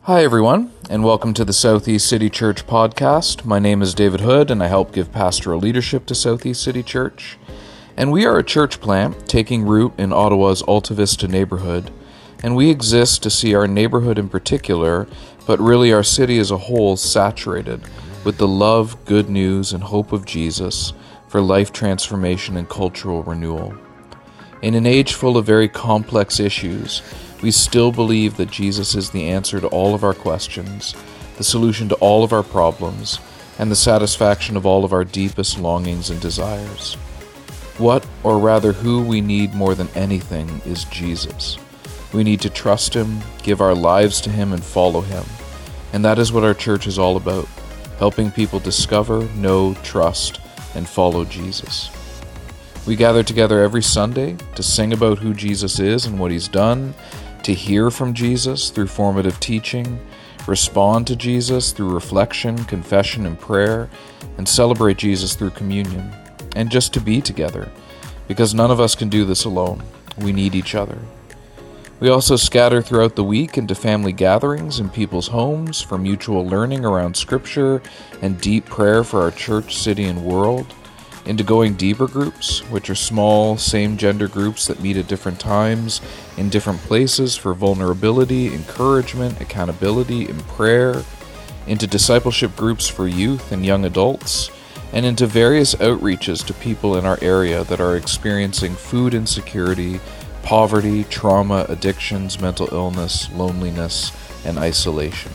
Hi, everyone, and welcome to the Southeast City Church podcast. My name is David Hood, and I help give pastoral leadership to Southeast City Church. And we are a church plant taking root in Ottawa's Alta Vista neighborhood, and we exist to see our neighborhood in particular, but really our city as a whole, saturated with the love, good news, and hope of Jesus for life transformation and cultural renewal. In an age full of very complex issues, we still believe that Jesus is the answer to all of our questions, the solution to all of our problems, and the satisfaction of all of our deepest longings and desires. What, or rather who we need more than anything, is Jesus. We need to trust Him, give our lives to Him, and follow Him. And that is what our church is all about, helping people discover, know, trust, and follow Jesus. We gather together every Sunday to sing about who Jesus is and what He's done, to hear from Jesus through formative teaching, respond to Jesus through reflection, confession, and prayer, and celebrate Jesus through communion, and just to be together, because none of us can do this alone. We need each other. We also scatter throughout the week into family gatherings in people's homes for mutual learning around Scripture and deep prayer for our church, city, and world, into going deeper groups, which are small, same-gender groups that meet at different times, in different places for vulnerability, encouragement, accountability, and prayer, into discipleship groups for youth and young adults, and into various outreaches to people in our area that are experiencing food insecurity, poverty, trauma, addictions, mental illness, loneliness, and isolation.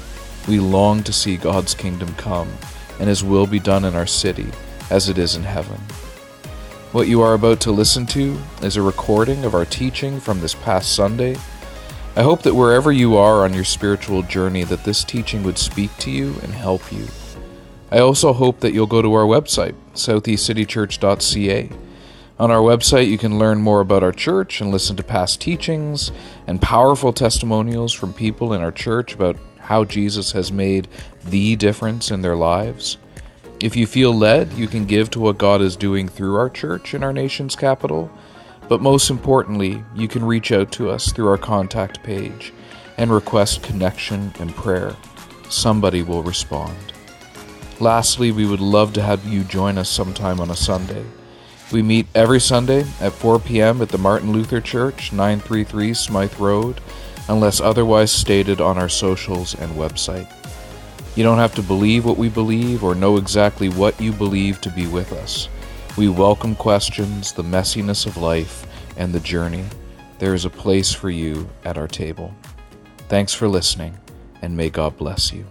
We long to see God's kingdom come, and His will be done in our city, as it is in heaven. What you are about to listen to is a recording of our teaching from this past Sunday. I hope that wherever you are on your spiritual journey, that this teaching would speak to you and help you. I also hope that you'll go to our website, southeastcitychurch.ca. On our website, you can learn more about our church and listen to past teachings and powerful testimonials from people in our church about how Jesus has made the difference in their lives. If you feel led, you can give to what God is doing through our church in our nation's capital. But most importantly, you can reach out to us through our contact page and request connection and prayer. Somebody will respond. Lastly, we would love to have you join us sometime on a Sunday. We meet every Sunday at 4 p.m. at the Martin Luther Church, 933 Smythe Road, unless otherwise stated on our socials and website. You don't have to believe what we believe or know exactly what you believe to be with us. We welcome questions, the messiness of life, and the journey. There is a place for you at our table. Thanks for listening, and may God bless you.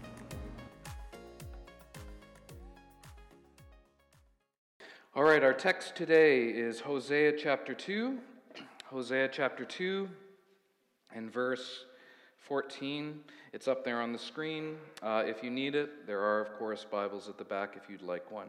All right, our text today is Hosea chapter 2. Hosea chapter 2 and verse 14. It's up there on the screen. If you need it, there are, of course, Bibles at the back if you'd like one.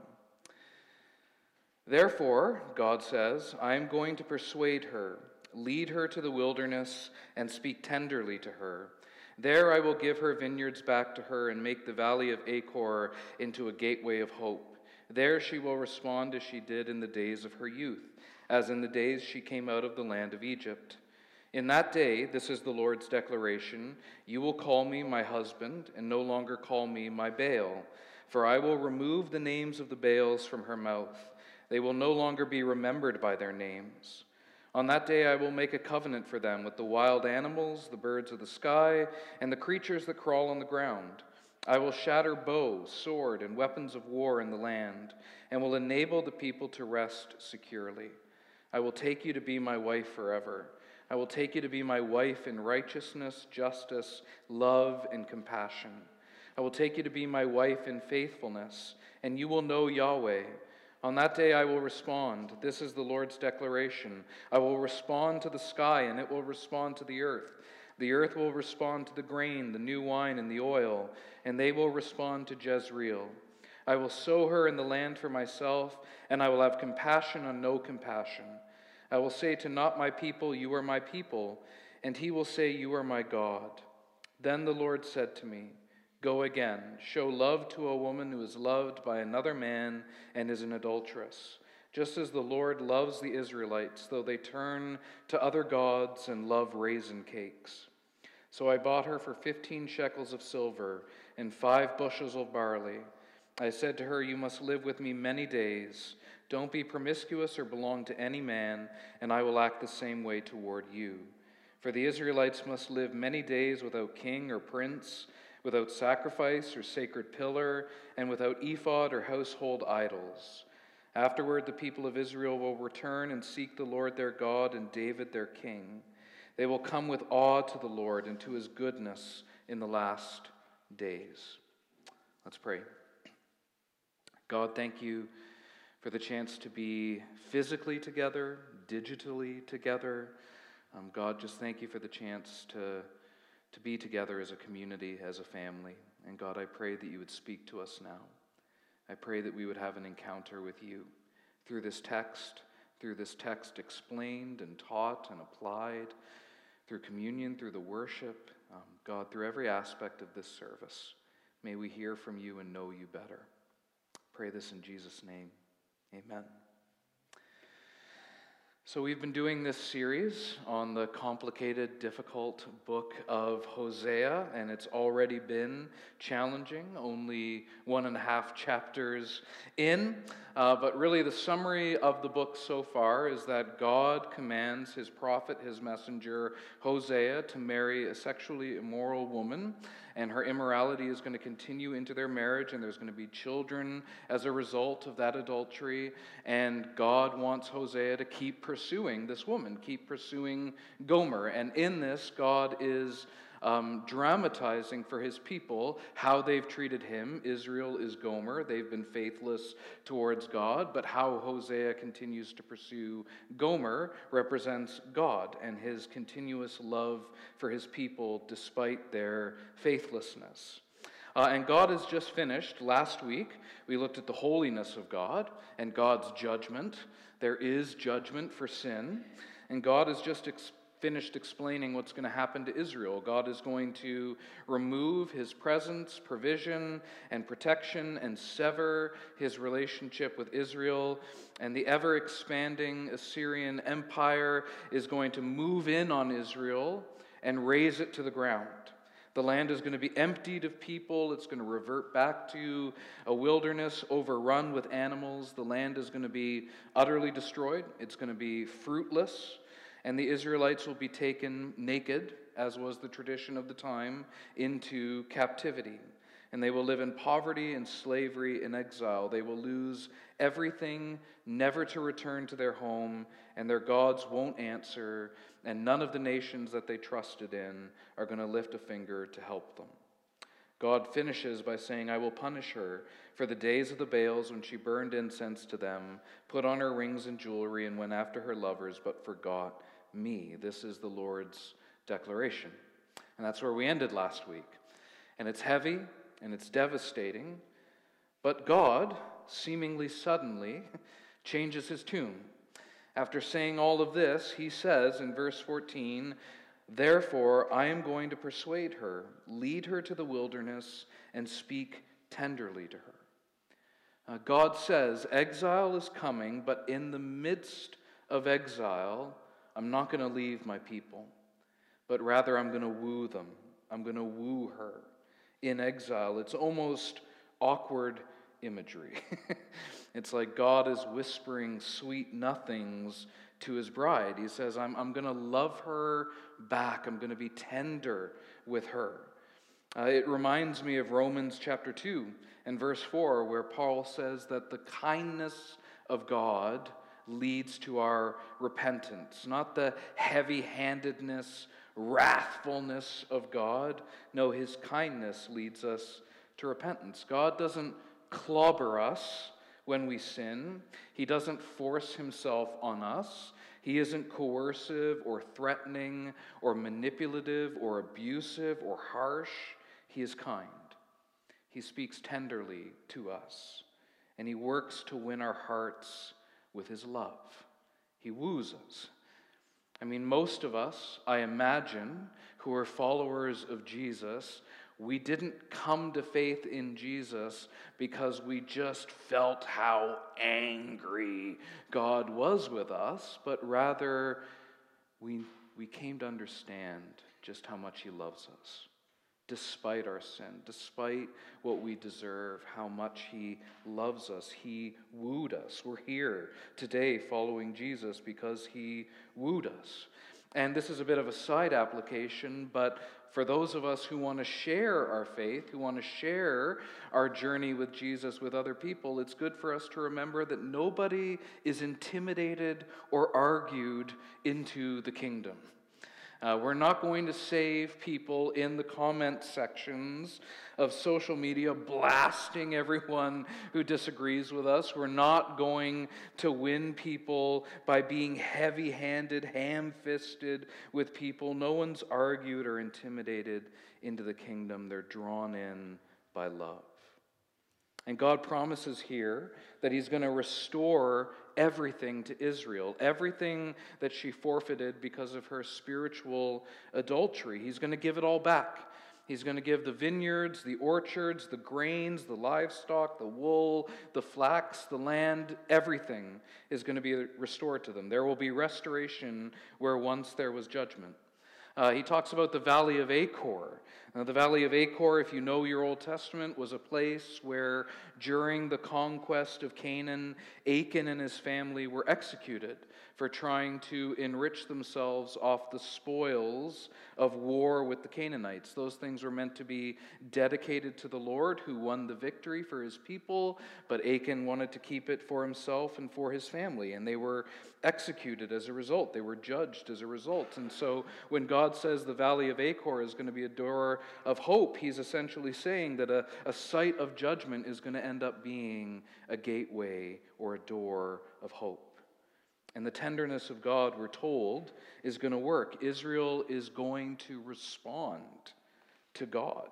Therefore, God says, I am going to persuade her, lead her to the wilderness, and speak tenderly to her. There I will give her vineyards back to her and make the valley of Achor into a gateway of hope. There she will respond as she did in the days of her youth, as in the days she came out of the land of Egypt. In that day, this is the Lord's declaration, you will call me my husband and no longer call me my Baal, for I will remove the names of the Baals from her mouth. They will no longer be remembered by their names. On that day I will make a covenant for them with the wild animals, the birds of the sky, and the creatures that crawl on the ground. I will shatter bow, sword, and weapons of war in the land, and will enable the people to rest securely. I will take you to be my wife forever. I will take you to be my wife in righteousness, justice, love, and compassion. I will take you to be my wife in faithfulness, and you will know Yahweh. On that day I will respond. This is the Lord's declaration. I will respond to the sky, and it will respond to the earth. The earth will respond to the grain, the new wine, and the oil, and they will respond to Jezreel. I will sow her in the land for myself, and I will have compassion on no compassion. I will say to not my people, you are my people, and he will say, you are my God. Then the Lord said to me, go again, show love to a woman who is loved by another man and is an adulteress, just as the Lord loves the Israelites, though they turn to other gods and love raisin cakes. So I bought her for 15 shekels of silver and 5 bushels of barley. I said to her, you must live with me many days. Don't be promiscuous or belong to any man, and I will act the same way toward you. For the Israelites must live many days without king or prince, without sacrifice or sacred pillar, and without ephod or household idols. Afterward, the people of Israel will return and seek the Lord their God and David their king. They will come with awe to the Lord and to his goodness in the last days. Let's pray. God, thank you for the chance to be physically together, digitally together. God, just thank you for the chance to be together as a community, as a family. And God, I pray that you would speak to us now. I pray that we would have an encounter with you through this text explained and taught and applied, through communion, through the worship, God, through every aspect of this service. May we hear from you and know you better. Pray this in Jesus' name. Amen. So we've been doing this series on the complicated, difficult book of Hosea, and it's already been challenging, only 1.5 chapters in. But really the summary of the book so far is that God commands his prophet, his messenger, Hosea, to marry a sexually immoral woman, and her immorality is going to continue into their marriage, and there's going to be children as a result of that adultery, and God wants Hosea to keep pursuing this woman, keep pursuing Gomer. And in this, God is dramatizing for his people how they've treated him. Israel is Gomer. They've been faithless towards God, but how Hosea continues to pursue Gomer represents God and his continuous love for his people despite their faithlessness. And God has just finished. Last week, we looked at the holiness of God and God's judgment. There is judgment for sin. And God has just finished explaining what's going to happen to Israel. God is going to remove his presence, provision, and protection and sever his relationship with Israel. And the ever-expanding Assyrian Empire is going to move in on Israel and raze it to the ground. The land is going to be emptied of people. It's going to revert back to a wilderness overrun with animals. The land is going to be utterly destroyed. It's going to be fruitless. And the Israelites will be taken naked, as was the tradition of the time, into captivity. And they will live in poverty and slavery and exile. They will lose everything, never to return to their home, and their gods won't answer, and none of the nations that they trusted in are going to lift a finger to help them. God finishes by saying, I will punish her for the days of the Baals when she burned incense to them, put on her rings and jewelry, and went after her lovers, but forgot me. This is the Lord's declaration. And that's where we ended last week. And it's heavy, and it's devastating, but God, seemingly suddenly, changes his tune. After saying all of this, he says in verse 14, therefore I am going to persuade her, lead her to the wilderness, and speak tenderly to her. God says, exile is coming, but in the midst of exile, I'm not going to leave my people, but rather I'm going to woo them. I'm going to woo her. In exile. It's almost awkward imagery. It's like God is whispering sweet nothings to his bride. He says, I'm going to love her back. I'm going to be tender with her. It reminds me of Romans chapter 2 and verse 4, where Paul says that the kindness of God leads to our repentance, not the heavy-handedness, wrathfulness of God. No, his kindness leads us to repentance. God doesn't clobber us when we sin. He doesn't force himself on us. He isn't coercive or threatening or manipulative or abusive or harsh. He is kind. He speaks tenderly to us, and he works to win our hearts with his love. He woos us. I mean, most of us, I imagine, who are followers of Jesus, we didn't come to faith in Jesus because we just felt how angry God was with us, but rather we came to understand just how much he loves us. Despite our sin, despite what we deserve, how much he loves us. He wooed us. We're here today following Jesus because he wooed us. And this is a bit of a side application, but for those of us who want to share our faith, who want to share our journey with Jesus with other people, it's good for us to remember that nobody is intimidated or argued into the kingdom. We're not going to save people in the comment sections of social media blasting everyone who disagrees with us. We're not going to win people by being heavy-handed, ham-fisted with people. No one's argued or intimidated into the kingdom. They're drawn in by love. And God promises here that he's going to restore everything to Israel, everything that she forfeited because of her spiritual adultery. He's going to give it all back. He's going to give the vineyards, the orchards, the grains, the livestock, the wool, the flax, the land, everything is going to be restored to them. There will be restoration where once there was judgment. He talks about the Valley of Achor. Now, the Valley of Achor, if you know your Old Testament, was a place where during the conquest of Canaan, Achan and his family were executed for trying to enrich themselves off the spoils of war with the Canaanites. Those things were meant to be dedicated to the Lord, who won the victory for his people, but Achan wanted to keep it for himself and for his family, and they were executed as a result. They were judged as a result. And so when God says the Valley of Achor is going to be a door of hope, he's essentially saying that a site of judgment is going to end up being a gateway or a door of hope. And the tenderness of God, we're told, is going to work. Israel is going to respond to God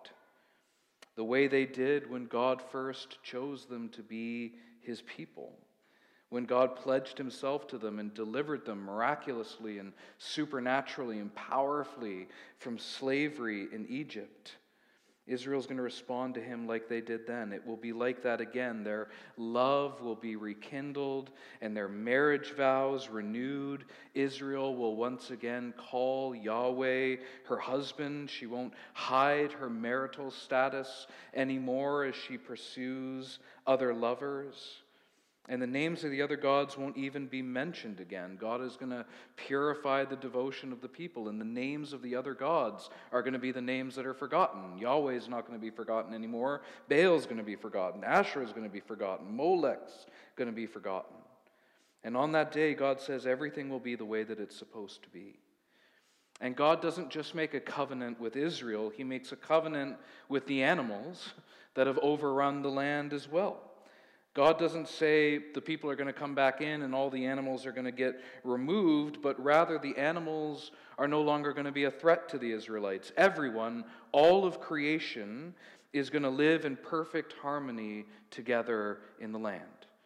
the way they did when God first chose them to be his people, when God pledged himself to them and delivered them miraculously and supernaturally and powerfully from slavery in Egypt. Israel's going to respond to him like they did then. It will be like that again. Their love will be rekindled and their marriage vows renewed. Israel will once again call Yahweh her husband. She won't hide her marital status anymore as she pursues other lovers. And the names of the other gods won't even be mentioned again. God is going to purify the devotion of the people, and the names of the other gods are going to be the names that are forgotten. Yahweh is not going to be forgotten anymore. Baal is going to be forgotten. Asherah is going to be forgotten. Molech's going to be forgotten. And on that day, God says everything will be the way that it's supposed to be. And God doesn't just make a covenant with Israel. He makes a covenant with the animals that have overrun the land as well. God doesn't say the people are going to come back in and all the animals are going to get removed, but rather the animals are no longer going to be a threat to the Israelites. Everyone, all of creation, is going to live in perfect harmony together in the land,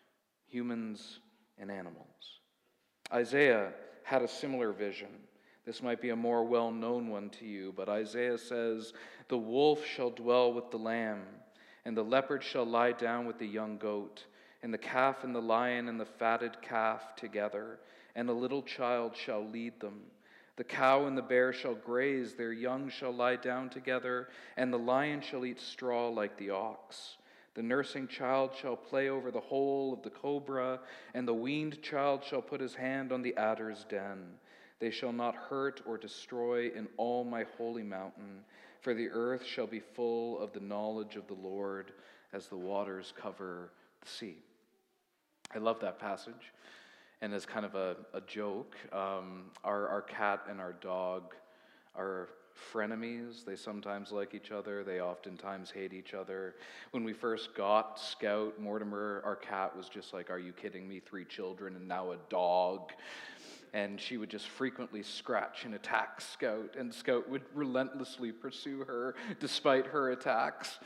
humans and animals. Isaiah had a similar vision. This might be a more well-known one to you, but Isaiah says, "The wolf shall dwell with the lamb, and the leopard shall lie down with the young goat, and the calf and the lion and the fatted calf together, and a little child shall lead them. The cow and the bear shall graze, their young shall lie down together, and the lion shall eat straw like the ox. The nursing child shall play over the hole of the cobra, and the weaned child shall put his hand on the adder's den. They shall not hurt or destroy in all my holy mountain, for the earth shall be full of the knowledge of the Lord as the waters cover the sea." I love that passage. And as kind of a joke, our cat and our dog are frenemies. They sometimes like each other. They oftentimes hate each other. When we first got Scout, Mortimer, our cat, was just like, "Are you kidding me? 3 children and now a dog." And she would just frequently scratch and attack Scout, and Scout would relentlessly pursue her despite her attacks.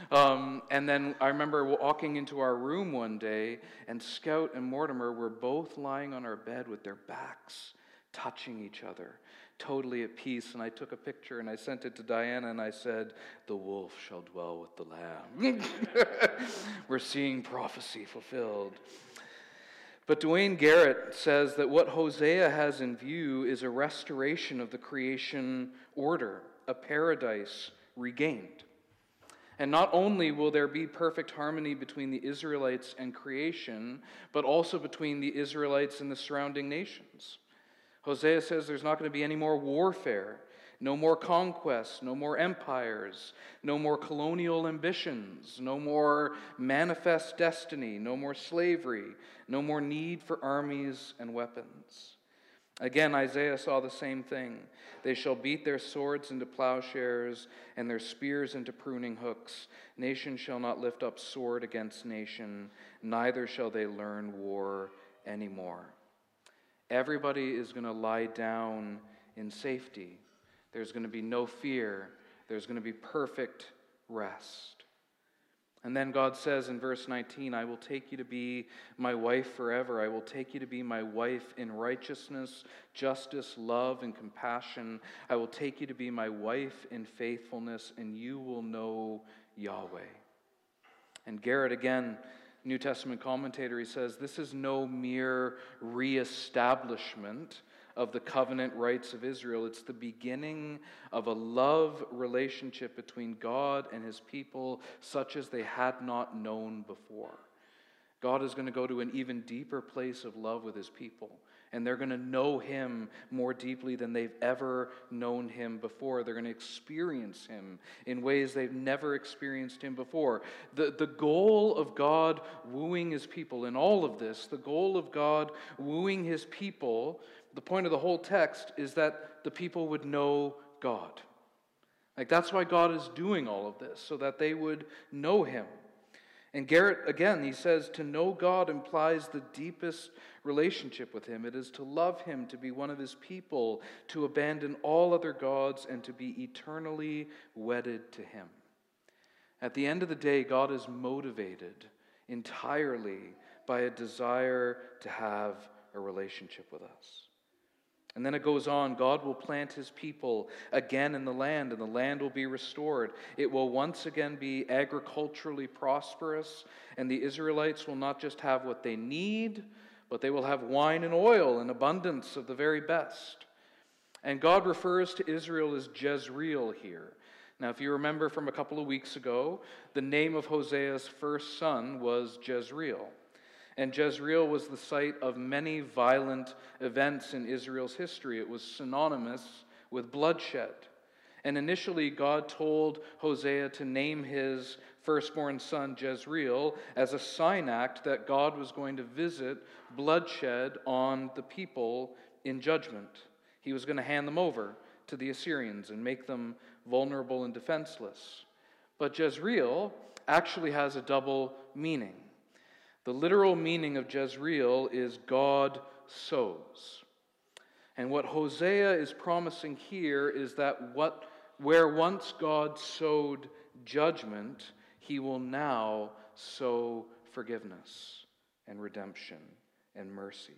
And then I remember walking into our room one day, and Scout and Mortimer were both lying on our bed with their backs touching each other, totally at peace. And I took a picture and I sent it to Diana, and I said, "The wolf shall dwell with the lamb." We're seeing prophecy fulfilled. But Duane Garrett says that what Hosea has in view is a restoration of the creation order, a paradise regained. And not only will there be perfect harmony between the Israelites and creation, but also between the Israelites and the surrounding nations. Hosea says there's not going to be any more warfare, no more conquests, no more empires, no more colonial ambitions, no more manifest destiny, no more slavery, no more need for armies and weapons. Again, Isaiah saw the same thing. They shall beat their swords into plowshares and their spears into pruning hooks. Nation shall not lift up sword against nation, neither shall they learn war anymore. Everybody is going to lie down in safety. There's going to be no fear. There's going to be perfect rest. And then God says in verse 19, I will take you to be my wife forever. I will take you to be my wife in righteousness, justice, love, and compassion. I will take you to be my wife in faithfulness, and you will know Yahweh. And Garrett, again, New Testament commentator, he says, this is no mere reestablishment of the covenant rights of Israel. It's the beginning of a love relationship between God and his people such as they had not known before. God is going to go to an even deeper place of love with his people, and they're going to know him more deeply than they've ever known him before. They're going to experience him in ways they've never experienced him before. The goal of God wooing his people in all of this, the goal of God wooing his people, the point of the whole text is that the people would know God. Like, that's why God is doing all of this, so that they would know him. And Garrett, again, he says, to know God implies the deepest relationship with him. It is to love him, to be one of his people, to abandon all other gods, and to be eternally wedded to him. At the end of the day, God is motivated entirely by a desire to have a relationship with us. And then it goes on, God will plant his people again in the land, and the land will be restored. It will once again be agriculturally prosperous, and the Israelites will not just have what they need, but they will have wine and oil in abundance of the very best. And God refers to Israel as Jezreel here. Now, if you remember from a couple of weeks ago, the name of Hosea's first son was Jezreel. And Jezreel was the site of many violent events in Israel's history. It was synonymous with bloodshed. And initially, God told Hosea to name his firstborn son Jezreel as a sign act that God was going to visit bloodshed on the people in judgment. He was going to hand them over to the Assyrians and make them vulnerable and defenseless. But Jezreel actually has a double meaning. The literal meaning of Jezreel is God sows. And what Hosea is promising here is that where once God sowed judgment, he will now sow forgiveness and redemption and mercy.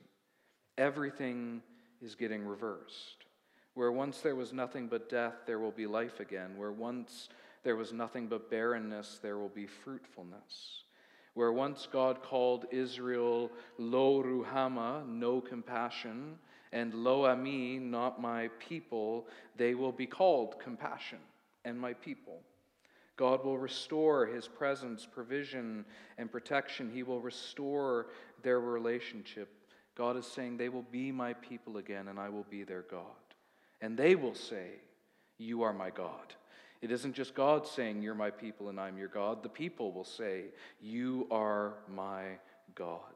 Everything is getting reversed. Where once there was nothing but death, there will be life again. Where once there was nothing but barrenness, there will be fruitfulness. Where once God called Israel Lo Ruhama, no compassion, and Lo Ami, not my people, they will be called compassion and my people. God will restore his presence, provision, and protection. He will restore their relationship. God is saying they will be my people again, and I will be their God. And they will say, you are my God. It isn't just God saying, you're my people and I'm your God. The people will say, you are my God.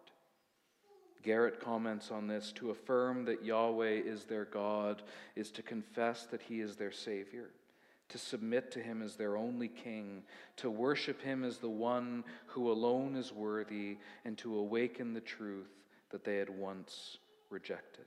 Garrett comments on this, to affirm that Yahweh is their God is to confess that he is their Savior, to submit to him as their only King, to worship him as the one who alone is worthy, and to awaken the truth that they had once rejected.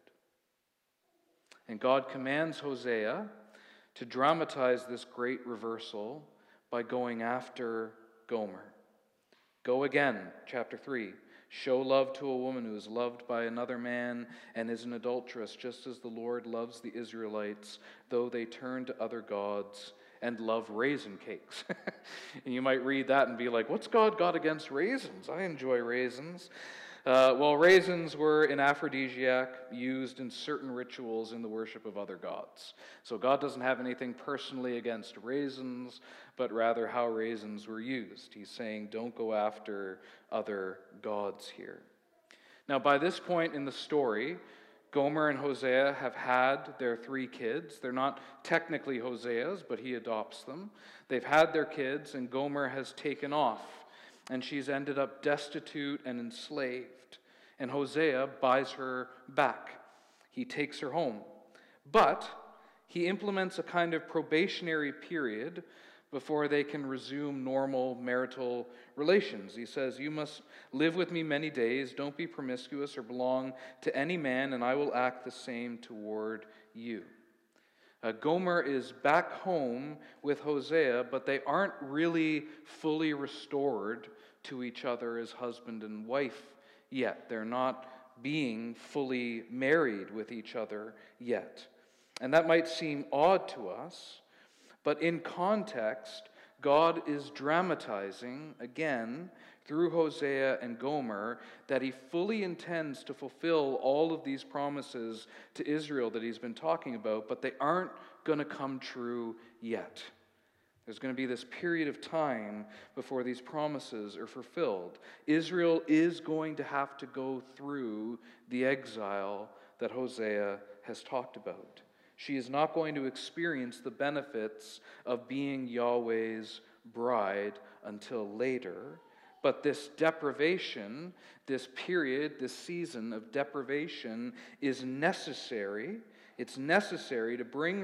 And God commands Hosea to dramatize this great reversal by going after Gomer. Go again, chapter 3. Show love to a woman who is loved by another man and is an adulteress, just as the Lord loves the Israelites, though they turn to other gods and love raisin cakes. And you might read that and be like, what's God got against raisins? I enjoy raisins. Well, raisins were an aphrodisiac used in certain rituals in the worship of other gods. So God doesn't have anything personally against raisins, but rather how raisins were used. He's saying, don't go after other gods here. Now, by this point in the story, Gomer and Hosea have had their 3 kids. They're not technically Hosea's, but he adopts them. They've had their kids, and Gomer has taken off, and she's ended up destitute and enslaved. And Hosea buys her back. He takes her home. But he implements a kind of probationary period before they can resume normal marital relations. He says, you must live with me many days, don't be promiscuous or belong to any man, and I will act the same toward you. Gomer is back home with Hosea, but they aren't really fully restored to each other as husband and wife yet. They're not being fully married with each other yet. And that might seem odd to us, but in context, God is dramatizing, again, through Hosea and Gomer, that he fully intends to fulfill all of these promises to Israel that he's been talking about, but they aren't going to come true yet. There's going to be this period of time before these promises are fulfilled. Israel is going to have to go through the exile that Hosea has talked about. She is not going to experience the benefits of being Yahweh's bride until later. But this deprivation, this period, this season of deprivation is necessary. It's necessary to bring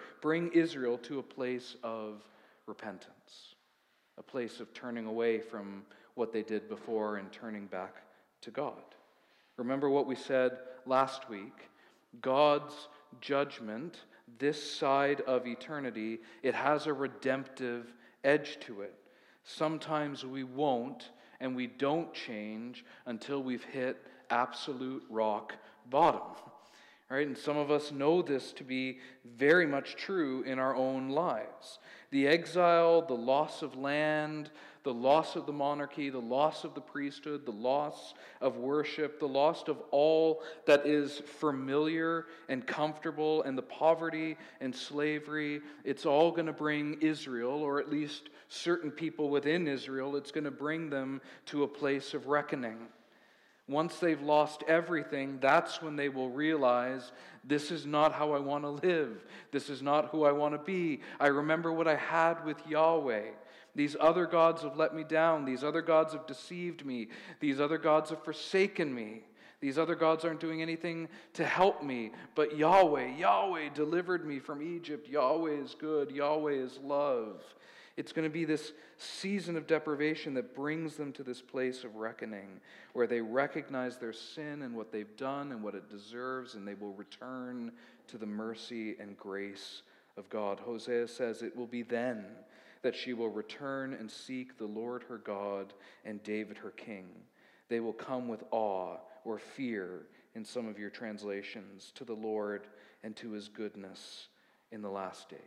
Israel to a place of repentance, a place of turning away from what they did before and turning back to God. Remember what we said last week. God's judgment, this side of eternity, it has a redemptive edge to it. Sometimes we won't, and we don't change until we've hit absolute rock bottom. Right? And some of us know this to be very much true in our own lives. The exile, the loss of land, the loss of the monarchy, the loss of the priesthood, the loss of worship, the loss of all that is familiar and comfortable, and the poverty and slavery, it's all going to bring Israel, or at least certain people within Israel, it's going to bring them to a place of reckoning. Once they've lost everything, that's when they will realize, this is not how I want to live. This is not who I want to be. I remember what I had with Yahweh. These other gods have let me down. These other gods have deceived me. These other gods have forsaken me. These other gods aren't doing anything to help me. But Yahweh delivered me from Egypt. Yahweh is good. Yahweh is love. It's going to be this season of deprivation that brings them to this place of reckoning, where they recognize their sin and what they've done and what it deserves, and they will return to the mercy and grace of God. Hosea says it will be then that she will return and seek the Lord her God and David her king. They will come with awe or fear, in some of your translations, to the Lord and to his goodness in the last days.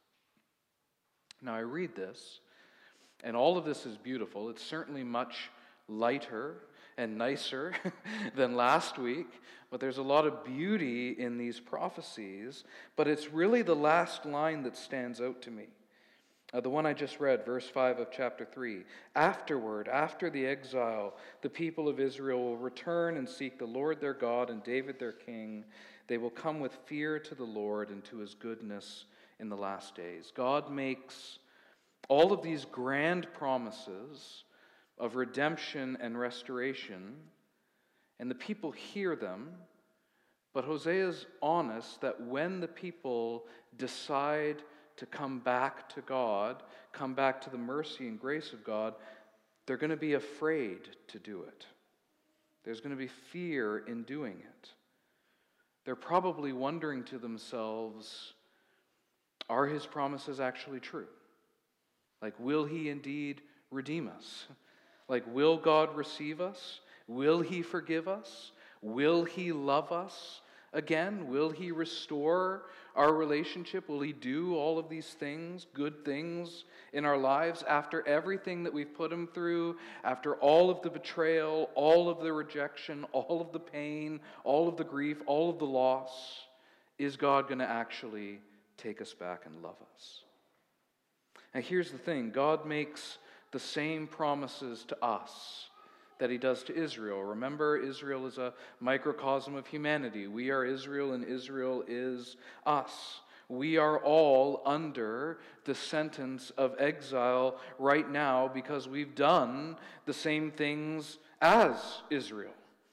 Now I read this, and all of this is beautiful. It's certainly much lighter and nicer than last week, but there's a lot of beauty in these prophecies, but it's really the last line that stands out to me. The one I just read, verse 5 of chapter 3. Afterward, after the exile, the people of Israel will return and seek the Lord their God and David their king. They will come with fear to the Lord and to his goodness in the last days. God makes all of these grand promises of redemption and restoration, and the people hear them, but Hosea is honest that when the people decide to come back to God, come back to the mercy and grace of God, they're going to be afraid to do it. There's going to be fear in doing it. They're probably wondering to themselves, are his promises actually true? Like, will he indeed redeem us? Like, will God receive us? Will he forgive us? Will he love us again? Will he restore our relationship? Will he do all of these things, good things in our lives after everything that we've put him through, after all of the betrayal, all of the rejection, all of the pain, all of the grief, all of the loss? Is God going to actually take us back and love us? Now here's the thing. God makes the same promises to us that he does to Israel. Remember, Israel is a microcosm of humanity. We are Israel, and Israel is us. We are all under the sentence of exile right now because we've done the same things as Israel.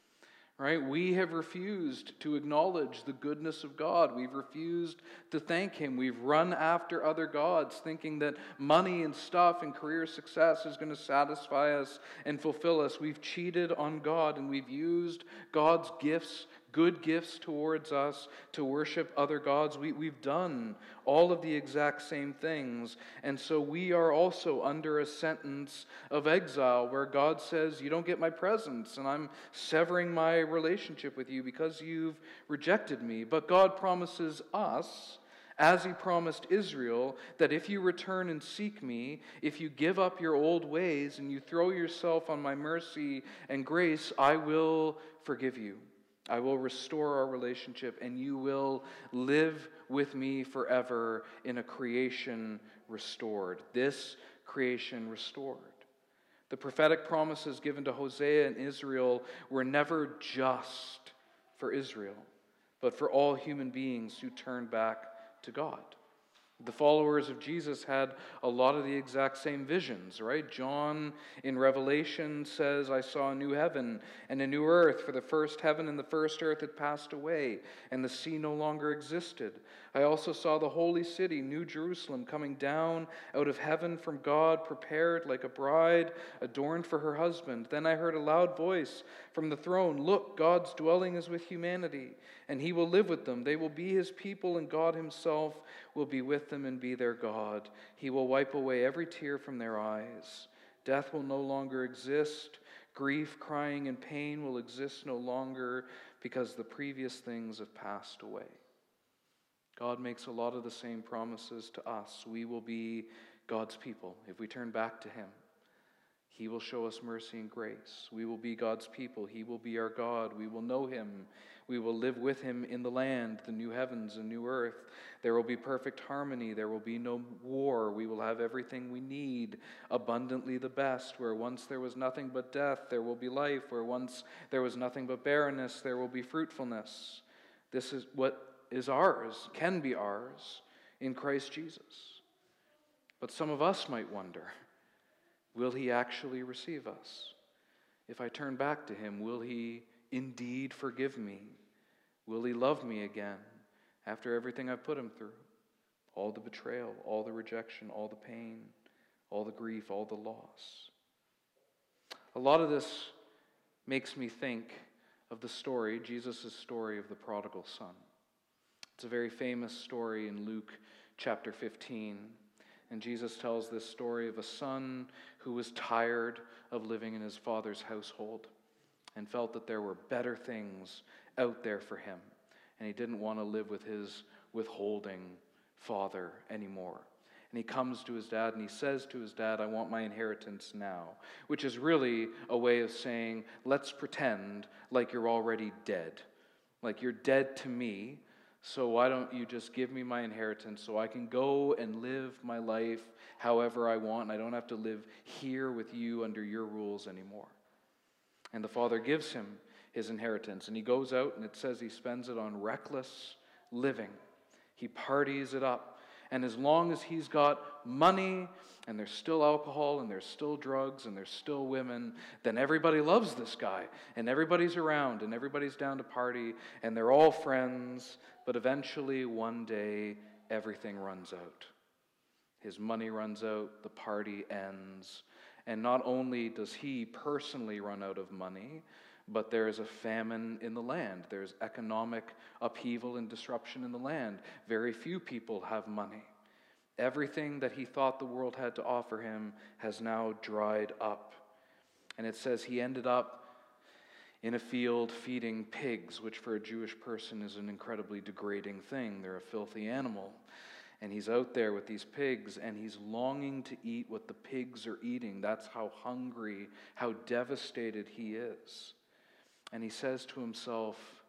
Right? We have refused to acknowledge the goodness of God. We've refused to thank him. We've run after other gods, thinking that money and stuff and career success is going to satisfy us and fulfill us. We've cheated on God, and we've used God's gifts, good gifts towards us, to worship other gods. We've done all of the exact same things. And so we are also under a sentence of exile where God says, you don't get my presence, and I'm severing my relationship with you because you've rejected me. But God promises us, as he promised Israel, that if you return and seek me, if you give up your old ways and you throw yourself on my mercy and grace, I will forgive you. I will restore our relationship, and you will live with me forever in a creation restored. This creation restored. The prophetic promises given to Hosea and Israel were never just for Israel, but for all human beings who turn back to God. The followers of Jesus had a lot of the exact same visions, right? John in Revelation says, I saw a new heaven and a new earth, for the first heaven and the first earth had passed away, and the sea no longer existed. I also saw the holy city, New Jerusalem, coming down out of heaven from God, prepared like a bride adorned for her husband. Then I heard a loud voice from the throne, look, God's dwelling is with humanity, and he will live with them. They will be his people, and God himself will be with them and be their God. He will wipe away every tear from their eyes. Death will no longer exist. Grief, crying, and pain will exist no longer because the previous things have passed away. God makes a lot of the same promises to us. We will be God's people if we turn back to him. He will show us mercy and grace. We will be God's people. He will be our God. We will know him. We will live with him in the land, the new heavens and new earth. There will be perfect harmony. There will be no war. We will have everything we need, abundantly the best. Where once there was nothing but death, there will be life. Where once there was nothing but barrenness, there will be fruitfulness. This is what is ours, can be ours, in Christ Jesus. But some of us might wonder, will he actually receive us? If I turn back to him, will he indeed forgive me? Will he love me again after everything I've put him through? All the betrayal, all the rejection, all the pain, all the grief, all the loss. A lot of this makes me think of the story, Jesus' story of the prodigal son. It's a very famous story in Luke chapter 15. And Jesus tells this story of a son who was tired of living in his father's household and felt that there were better things out there for him. And he didn't want to live with his withholding father anymore. And he comes to his dad and he says to his dad, I want my inheritance now. Which is really a way of saying, let's pretend like you're already dead. Like you're dead to me. So why don't you just give me my inheritance so I can go and live my life however I want, and I don't have to live here with you under your rules anymore. And the father gives him his inheritance, and he goes out, and it says he spends it on reckless living. He parties it up. And as long as he's got money, and there's still alcohol, and there's still drugs, and there's still women, then everybody loves this guy, and everybody's around, and everybody's down to party, and they're all friends. But eventually, one day, everything runs out. His money runs out, the party ends, and not only does he personally run out of money, but there is a famine in the land. There's economic upheaval and disruption in the land. Very few people have money. Everything that he thought the world had to offer him has now dried up. And it says he ended up in a field feeding pigs, which for a Jewish person is an incredibly degrading thing. They're a filthy animal. And he's out there with these pigs, and he's longing to eat what the pigs are eating. That's how hungry, how devastated he is. And he says to himself,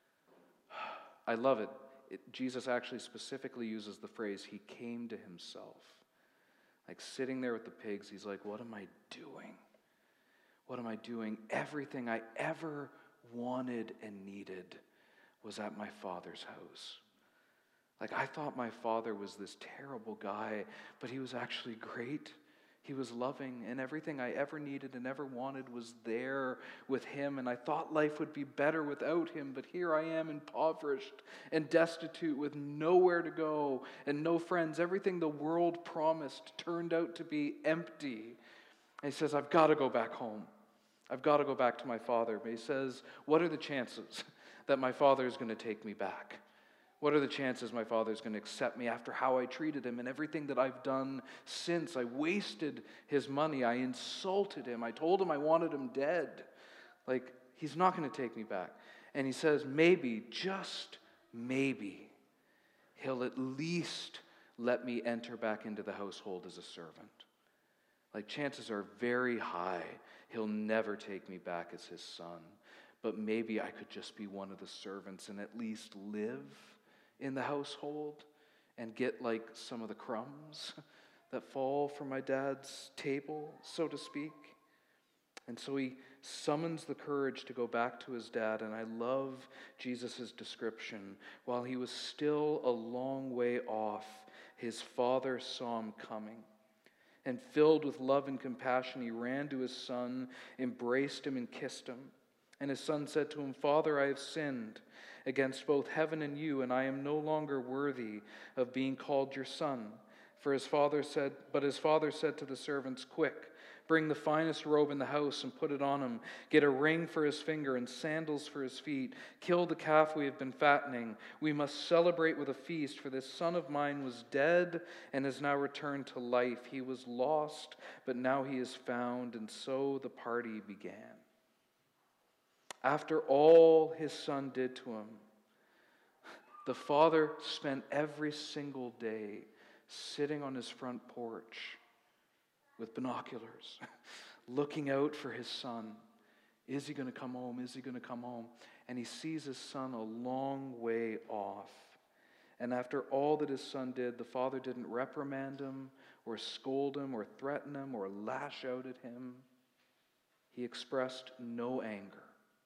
I love it. Jesus actually specifically uses the phrase, he came to himself. Like sitting there with the pigs, he's like, what am I doing? What am I doing? Everything I ever wanted and needed was at my Father's house. Like, I thought my father was this terrible guy, but he was actually great. He was loving, and everything I ever needed and ever wanted was there with him, and I thought life would be better without him, but here I am impoverished and destitute with nowhere to go and no friends. Everything the world promised turned out to be empty. And he says, I've got to go back home. I've got to go back to my father. But he says, what are the chances that my father is going to take me back? What are the chances my father's going to accept me after how I treated him and everything that I've done since? I wasted his money. I insulted him. I told him I wanted him dead. Like, he's not going to take me back. And he says, maybe, just maybe, he'll at least let me enter back into the household as a servant. Like, chances are very high he'll never take me back as his son. But maybe I could just be one of the servants and at least live in the household and get like some of the crumbs that fall from my dad's table, so to speak. And so he summons the courage to go back to his dad, and I love Jesus' description. While he was still a long way off, his father saw him coming. And filled with love and compassion, he ran to his son, embraced him, and kissed him. And his son said to him, Father, I have sinned against both heaven and you, and I am no longer worthy of being called your son. But his father said to the servants, Quick, bring the finest robe in the house and put it on him. Get a ring for his finger and sandals for his feet. Kill the calf we have been fattening. We must celebrate with a feast, for this son of mine was dead and has now returned to life. He was lost, but now he is found. And so the party began. After all his son did to him, the father spent every single day sitting on his front porch with binoculars, looking out for his son. Is he going to come home? Is he going to come home? And he sees his son a long way off. And after all that his son did, the father didn't reprimand him or scold him or threaten him or lash out at him. He expressed no anger.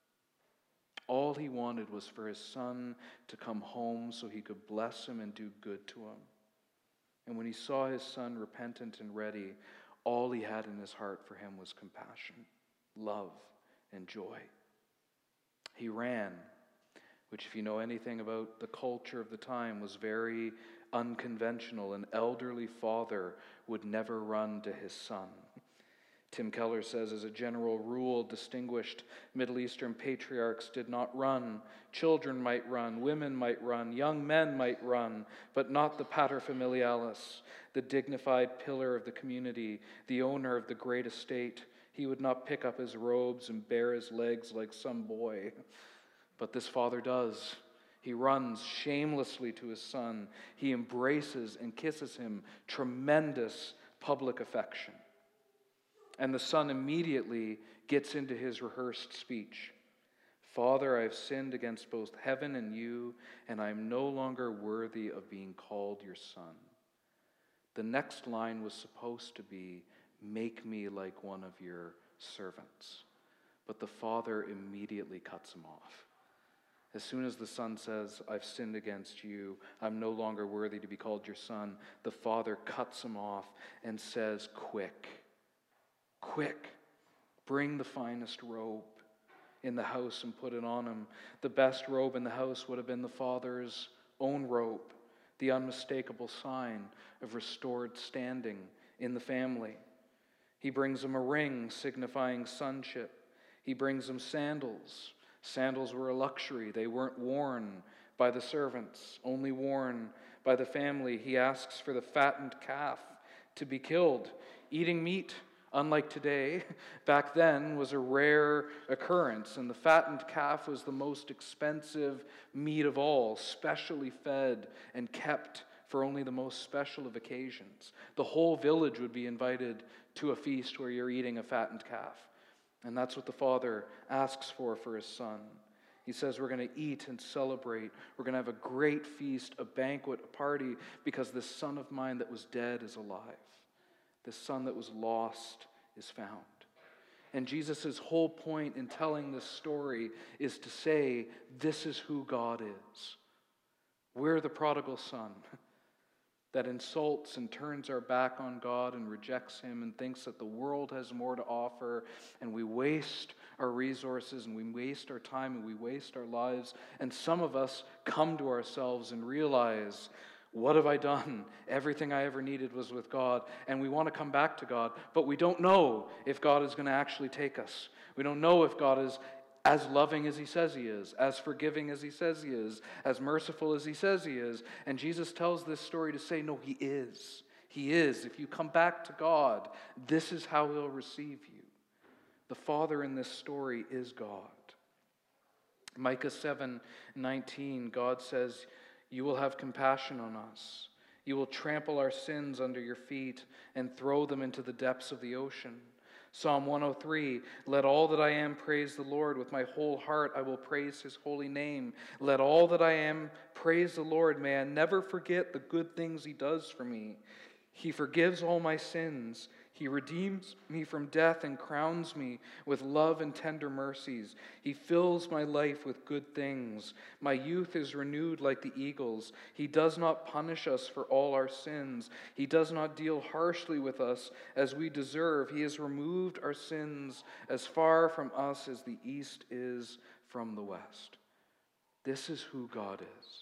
All he wanted was for his son to come home so he could bless him and do good to him. And when he saw his son repentant and ready, all he had in his heart for him was compassion, love, and joy. He ran, which if you know anything about the culture of the time was very unconventional. An elderly father would never run to his son. Tim Keller says, as a general rule, distinguished Middle Eastern patriarchs did not run. Children might run, women might run, young men might run, but not the paterfamilialis, the dignified pillar of the community, the owner of the great estate. He would not pick up his robes and bare his legs like some boy. But this father does. He runs shamelessly to his son. He embraces and kisses him. Tremendous public affection. And the son immediately gets into his rehearsed speech. Father, I have sinned against both heaven and you, and I am no longer worthy of being called your son. The next line was supposed to be, make me like one of your servants. But the father immediately cuts him off. As soon as the son says, I've sinned against you, I'm no longer worthy to be called your son, the father cuts him off and says, quick, bring the finest robe in the house and put it on him. The best robe in the house would have been the father's own robe, the unmistakable sign of restored standing in the family. He brings him a ring signifying sonship. He brings him sandals. Sandals were a luxury. They weren't worn by the servants, only worn by the family. He asks for the fattened calf to be killed. Eating meat Unlike today, back then was a rare occurrence, and the fattened calf was the most expensive meat of all, specially fed and kept for only the most special of occasions. The whole village would be invited to a feast where you're eating a fattened calf. And that's what the Father asks for his Son. He says we're going to eat and celebrate. We're going to have a great feast, a banquet, a party, because this son of mine that was dead is alive. This son that was lost is found. And Jesus' whole point in telling this story is to say, this is who God is. We're the prodigal son that insults and turns our back on God and rejects him and thinks that the world has more to offer, and we waste our resources and we waste our time and we waste our lives. And some of us come to ourselves and realize, what have I done? Everything I ever needed was with God, and we want to come back to God, but we don't know if God is going to actually take us. We don't know if God is as loving as he says he is, as forgiving as he says he is, as merciful as he says he is. And Jesus tells this story to say, no, he is. He is. If you come back to God, this is how he'll receive you. The Father in this story is God. Micah 7:19, God says, you will have compassion on us. You will trample our sins under your feet and throw them into the depths of the ocean. Psalm 103, let all that I am praise the Lord. With my whole heart I will praise his holy name. Let all that I am praise the Lord. May I never forget the good things he does for me. He forgives all my sins. He redeems me from death and crowns me with love and tender mercies. He fills my life with good things. My youth is renewed like the eagles. He does not punish us for all our sins. He does not deal harshly with us as we deserve. He has removed our sins as far from us as the east is from the west. This is who God is.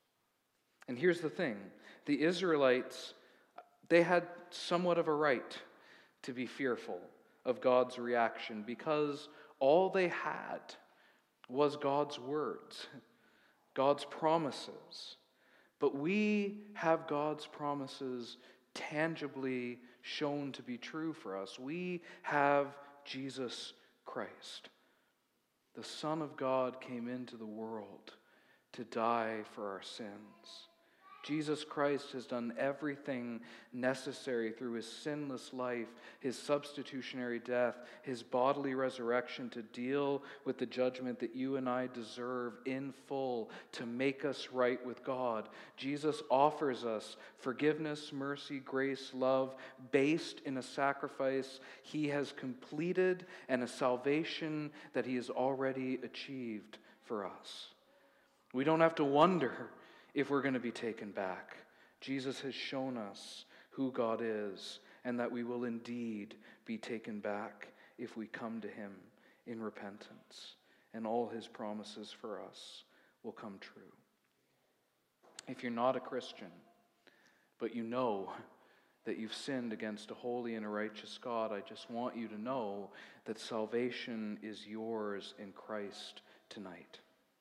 And here's the thing. The Israelites, they had somewhat of a right to be fearful of God's reaction because all they had was God's words, God's promises. But we have God's promises tangibly shown to be true for us. We have Jesus Christ. The Son of God came into the world to die for our sins. Jesus Christ has done everything necessary through his sinless life, his substitutionary death, his bodily resurrection to deal with the judgment that you and I deserve in full, to make us right with God. Jesus offers us forgiveness, mercy, grace, love, based in a sacrifice he has completed and a salvation that he has already achieved for us. We don't have to wonder if we're going to be taken back. Jesus has shown us who God is and that we will indeed be taken back if we come to him in repentance, and all his promises for us will come true. If you're not a Christian, but you know that you've sinned against a holy and a righteous God, I just want you to know that salvation is yours in Christ tonight.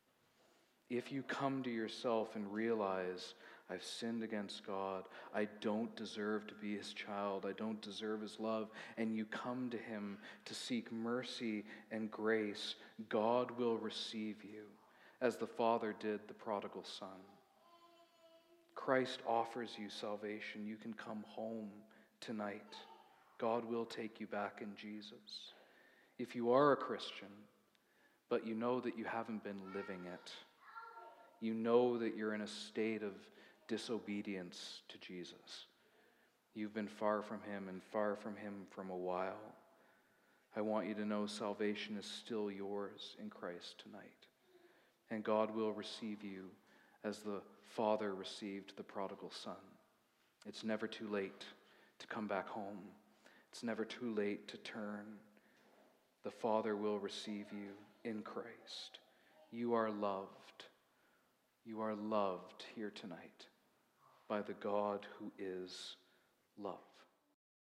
If you come to yourself and realize, I've sinned against God, I don't deserve to be his child, I don't deserve his love, and you come to him to seek mercy and grace, God will receive you, as the Father did the prodigal son. Christ offers you salvation. You can come home tonight. God will take you back in Jesus. If you are a Christian, but you know that you haven't been living it, you know that you're in a state of disobedience to Jesus. You've been far from him and far from him from a while. I want you to know salvation is still yours in Christ tonight. And God will receive you as the Father received the prodigal son. It's never too late to come back home. It's never too late to turn. The Father will receive you in Christ. You are loved. You are loved here tonight by the God who is love.